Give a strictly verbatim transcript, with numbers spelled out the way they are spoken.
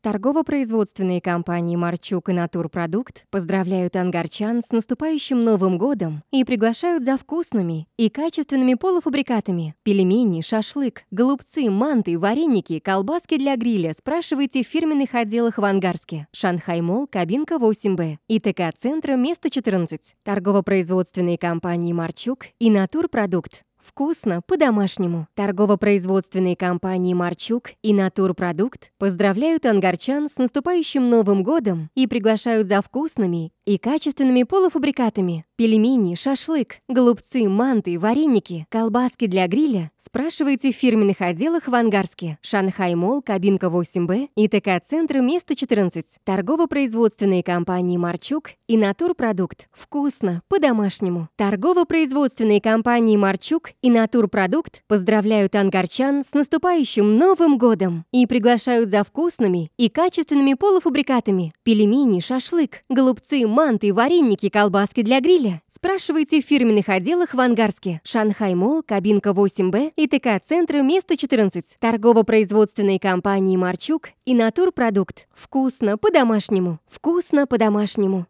Торгово-производственные компании «Марчук» и «Натурпродукт» поздравляют ангарчан с наступающим Новым годом и приглашают за вкусными и качественными полуфабрикатами. Пельмени, шашлык, голубцы, манты, вареники, колбаски для гриля спрашивайте в фирменных отделах в Ангарске. Шанхай-молл, кабинка восемь бэ. ИТК-центра, место четырнадцать. Торгово-производственные компании «Марчук» и «Натурпродукт». Вкусно по-домашнему. Торгово-производственные компании «Марчук» и «Натурпродукт» поздравляют ангарчан с наступающим Новым годом и приглашают за вкусными и качественными полуфабрикатами. Пельмени, шашлык, голубцы, манты, вареники, колбаски для гриля спрашивайте в фирменных отделах в Ангарске. Шанхай-молл, кабинка восемь бэ, ИТК-центр, место четырнадцать. Торгово-производственные компании «Марчук» и «Натурпродукт». Вкусно по-домашнему. Торгово-производственные компании «Марчук» и «Натурпродукт» поздравляют ангарчан с наступающим Новым годом и приглашают за вкусными и качественными полуфабрикатами. Пельмени, шашлык, голубцы, манты, вареники, колбаски для гриля спрашивайте в фирменных отделах в Ангарске. Шанхай-молл, кабинка восемь бэ, ИТК-центр, место четырнадцать. Торгово-производственные компании «Марчук» и «Натурпродукт». Вкусно по-домашнему. Вкусно по-домашнему.